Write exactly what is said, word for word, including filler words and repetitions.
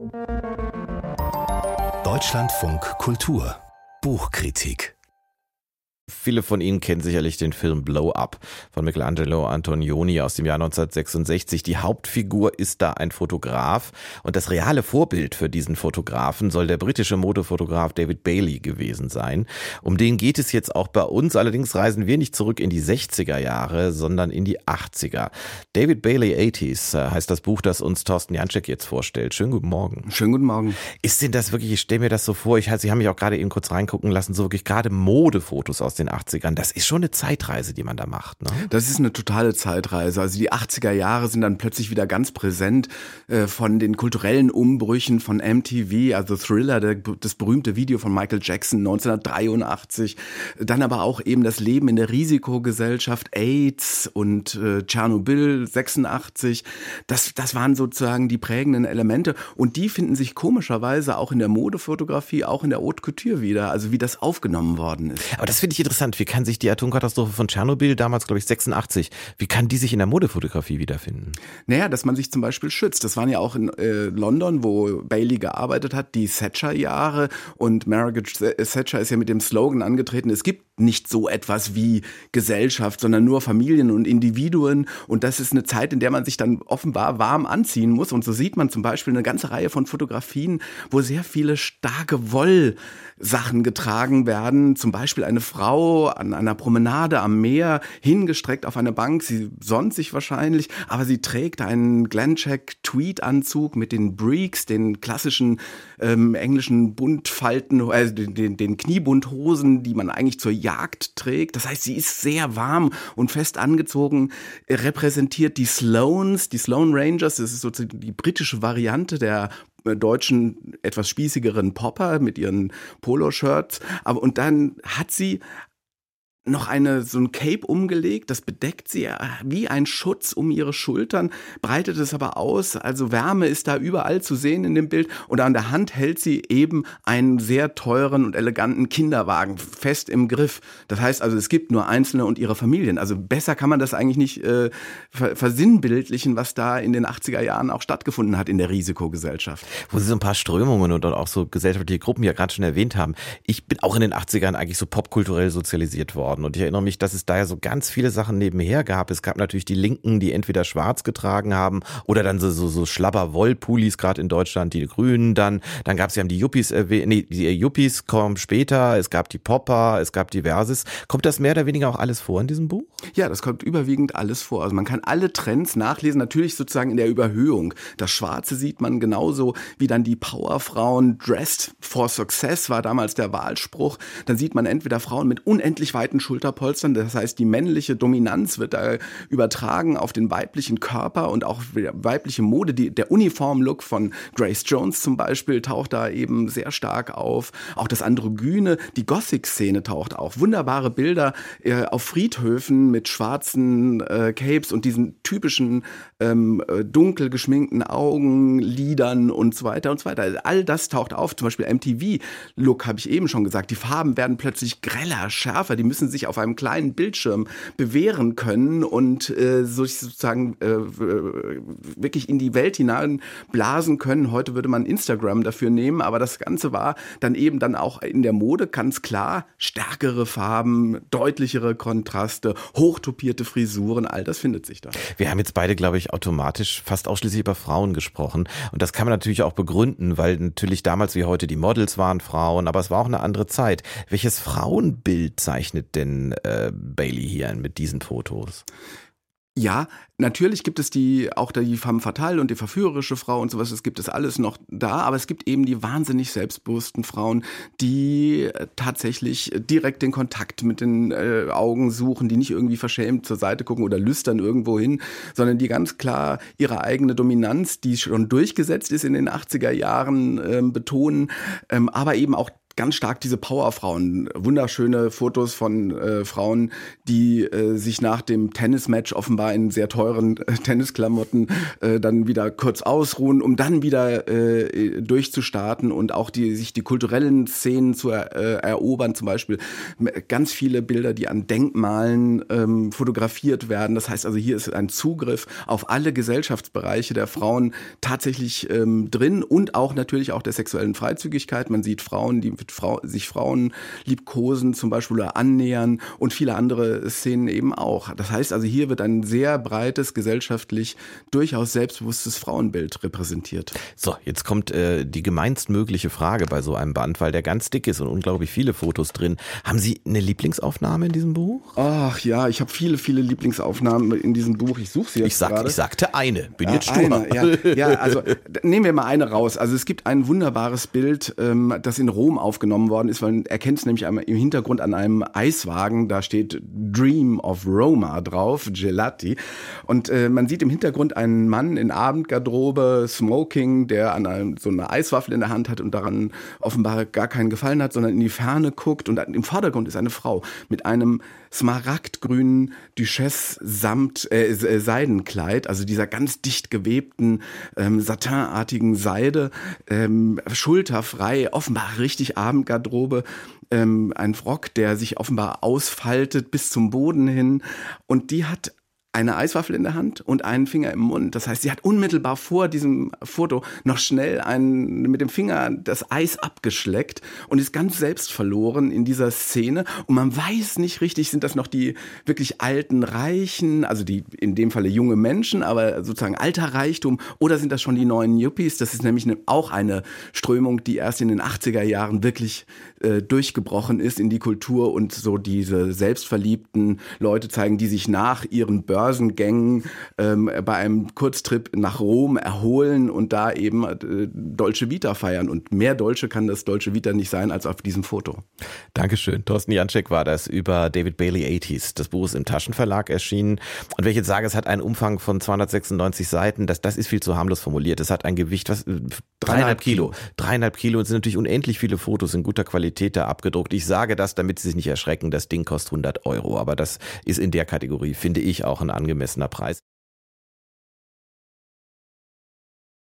Deutschlandfunk Kultur Buchkritik. Viele von Ihnen kennen sicherlich den Film Blow Up von Michelangelo Antonioni aus dem Jahr neunzehnhundertsechsundsechzig. Die Hauptfigur ist da ein Fotograf und das reale Vorbild für diesen Fotografen soll der britische Modefotograf David Bailey gewesen sein. Um den geht es jetzt auch bei uns, allerdings reisen wir nicht zurück in die sechziger Jahre, sondern in die achtziger. David Bailey achtziger heißt das Buch, das uns Thorsten Janczek jetzt vorstellt. Schönen guten Morgen. Schönen guten Morgen. Ist denn das wirklich, ich stelle mir das so vor, ich, Sie haben mich auch gerade eben kurz reingucken lassen, so wirklich gerade Modefotos aus den achtzigern, das ist schon eine Zeitreise, die man da macht, ne? Das ist eine totale Zeitreise. Also die achtziger Jahre sind dann plötzlich wieder ganz präsent äh, von den kulturellen Umbrüchen von M T V, also Thriller, der, das berühmte Video von Michael Jackson neunzehnhundertdreiundachtzig, dann aber auch eben das Leben in der Risikogesellschaft, AIDS und äh, Tschernobyl sechsundachtzig. Das, das waren sozusagen die prägenden Elemente und die finden sich komischerweise auch in der Modefotografie, auch in der Haute Couture wieder, also wie das aufgenommen worden ist. Aber das finde ich interessant. Wie kann sich die Atomkatastrophe von Tschernobyl, damals glaube ich sechsundachtzig, wie kann die sich in der Modefotografie wiederfinden? Naja, dass man sich zum Beispiel schützt. Das waren ja auch in äh, London, wo Bailey gearbeitet hat, die Thatcher-Jahre. Und Margaret Thatcher ist ja mit dem Slogan angetreten, es gibt nicht so etwas wie Gesellschaft, sondern nur Familien und Individuen. Und das ist eine Zeit, in der man sich dann offenbar warm anziehen muss. Und so sieht man zum Beispiel eine ganze Reihe von Fotografien, wo sehr viele starke Wollsachen getragen werden. Zum Beispiel eine Frau an einer Promenade am Meer, hingestreckt auf eine Bank. Sie sonnt sich wahrscheinlich, aber sie trägt einen Glencheck-Tweed-Anzug mit den Breeks, den klassischen ähm, englischen Buntfalten, äh, den, den, den Kniebundhosen, die man eigentlich zur Jagd trägt. Das heißt, sie ist sehr warm und fest angezogen, repräsentiert die Sloanes, die Sloane Rangers. Das ist sozusagen die britische Variante der deutschen, etwas spießigeren Popper mit ihren Poloshirts. Aber und dann hat sie noch eine, so ein Cape umgelegt, das bedeckt sie wie ein Schutz um ihre Schultern, breitet es aber aus, also Wärme ist da überall zu sehen in dem Bild und an der Hand hält sie eben einen sehr teuren und eleganten Kinderwagen fest im Griff. Das heißt also, es gibt nur Einzelne und ihre Familien, also besser kann man das eigentlich nicht äh, versinnbildlichen, was da in den achtziger Jahren auch stattgefunden hat in der Risikogesellschaft. Wo Sie so ein paar Strömungen und auch so gesellschaftliche Gruppen ja gerade schon erwähnt haben. Ich bin auch in den achtzigern eigentlich so popkulturell sozialisiert worden. Und ich erinnere mich, dass es da ja so ganz viele Sachen nebenher gab. Es gab natürlich die Linken, die entweder schwarz getragen haben oder dann so, so, so Schlabber-Woll-Pullis, gerade in Deutschland, die Grünen dann. Dann gab es ja die Yuppies, äh, nee, die Yuppies kommen später. Es gab die Popper, es gab Diverses. Kommt das mehr oder weniger auch alles vor in diesem Buch? Ja, das kommt überwiegend alles vor. Also man kann alle Trends nachlesen, natürlich sozusagen in der Überhöhung. Das Schwarze sieht man genauso wie dann die Powerfrauen. Dressed for Success war damals der Wahlspruch. Dann sieht man entweder Frauen mit unendlich weiten Schulterpolstern, das heißt, die männliche Dominanz wird da übertragen auf den weiblichen Körper und auch weibliche Mode. Die, der Uniformlook von Grace Jones zum Beispiel taucht da eben sehr stark auf. Auch das Androgyne, die Gothic-Szene taucht auf. Wunderbare Bilder äh, auf Friedhöfen mit schwarzen äh, Capes und diesen typischen ähm, dunkel geschminkten Augenlidern und so weiter und so weiter. All das taucht auf. Zum Beispiel M T V-Look habe ich eben schon gesagt. Die Farben werden plötzlich greller, schärfer. Die müssen sich auf einem kleinen Bildschirm bewähren können und äh, sozusagen äh, wirklich in die Welt hineinblasen können. Heute würde man Instagram dafür nehmen, aber das Ganze war dann eben dann auch in der Mode ganz klar stärkere Farben, deutlichere Kontraste, hochtopierte Frisuren, all das findet sich da. Wir haben jetzt beide, glaube ich, automatisch fast ausschließlich über Frauen gesprochen und das kann man natürlich auch begründen, weil natürlich damals wie heute die Models waren Frauen, aber es war auch eine andere Zeit. Welches Frauenbild zeichnet denn äh, Bailey hier mit diesen Fotos? Ja, natürlich gibt es die auch die femme fatale und die verführerische Frau und sowas, das gibt es alles noch da, aber es gibt eben die wahnsinnig selbstbewussten Frauen, die tatsächlich direkt den Kontakt mit den äh, Augen suchen, die nicht irgendwie verschämt zur Seite gucken oder lüstern irgendwo hin, sondern die ganz klar ihre eigene Dominanz, die schon durchgesetzt ist in den achtziger Jahren, äh, betonen, ähm, aber eben auch ganz stark diese Powerfrauen. Wunderschöne Fotos von äh, Frauen, die äh, sich nach dem Tennismatch offenbar in sehr teuren äh, Tennisklamotten äh, dann wieder kurz ausruhen, um dann wieder äh, durchzustarten und auch die, sich die kulturellen Szenen zu er, äh, erobern. Zum Beispiel ganz viele Bilder, die an Denkmalen ähm, fotografiert werden. Das heißt also, hier ist ein Zugriff auf alle Gesellschaftsbereiche der Frauen tatsächlich ähm, drin und auch natürlich auch der sexuellen Freizügigkeit. Man sieht Frauen, die mit Frau, sich Frauen liebkosen zum Beispiel oder annähern und viele andere Szenen eben auch. Das heißt also, hier wird ein sehr breites, gesellschaftlich durchaus selbstbewusstes Frauenbild repräsentiert. So, jetzt kommt äh, die gemeinstmögliche Frage bei so einem Band, weil der ganz dick ist und unglaublich viele Fotos drin. Haben Sie eine Lieblingsaufnahme in diesem Buch? Ach ja, ich habe viele, viele Lieblingsaufnahmen in diesem Buch. Ich suche sie jetzt ich sag, gerade. Ich sagte eine, bin ja, jetzt stur. Eine, ja, ja, also nehmen wir mal eine raus. Also es gibt ein wunderbares Bild, ähm, das in Rom aufgenommen worden ist. Man erkennt es nämlich einmal im Hintergrund an einem Eiswagen. Da steht Dream of Roma drauf, Gelati. Und äh, man sieht im Hintergrund einen Mann in Abendgarderobe, Smoking, der an einem, so eine Eiswaffel in der Hand hat und daran offenbar gar keinen Gefallen hat, sondern in die Ferne guckt. Und im Vordergrund ist eine Frau mit einem smaragdgrünen Duchesse-Samt äh, Seidenkleid, also dieser ganz dicht gewebten, ähm, satinartigen Seide, ähm, schulterfrei, offenbar richtig Abendgarderobe, ähm, ein Rock, der sich offenbar ausfaltet bis zum Boden hin, und die hat eine Eiswaffel in der Hand und einen Finger im Mund. Das heißt, sie hat unmittelbar vor diesem Foto noch schnell einen, mit dem Finger das Eis abgeschleckt und ist ganz selbstverloren in dieser Szene. Und man weiß nicht richtig, sind das noch die wirklich alten Reichen, also die in dem Falle junge Menschen, aber sozusagen alter Reichtum, oder sind das schon die neuen Yuppies? Das ist nämlich auch eine Strömung, die erst in den achtziger Jahren wirklich äh, durchgebrochen ist in die Kultur und so diese selbstverliebten Leute zeigen, die sich nach ihren Börsen Börsengängen ähm, bei einem Kurztrip nach Rom erholen und da eben äh, Dolce Vita feiern. Und mehr Dolce kann das Dolce Vita nicht sein als auf diesem Foto. Dankeschön. Thorsten Janczek war das über David Bailey achtziger. Das Buch ist im Taschenverlag erschienen. Und wenn ich jetzt sage, es hat einen Umfang von zweihundertsechsundneunzig Seiten, das, das ist viel zu harmlos formuliert. Es hat ein Gewicht, was dreieinhalb Kilo. Dreieinhalb Kilo. Und es sind natürlich unendlich viele Fotos in guter Qualität da abgedruckt. Ich sage das, damit Sie sich nicht erschrecken. Das Ding kostet hundert Euro. Aber das ist in der Kategorie, finde ich, auch ein angemessener Preis.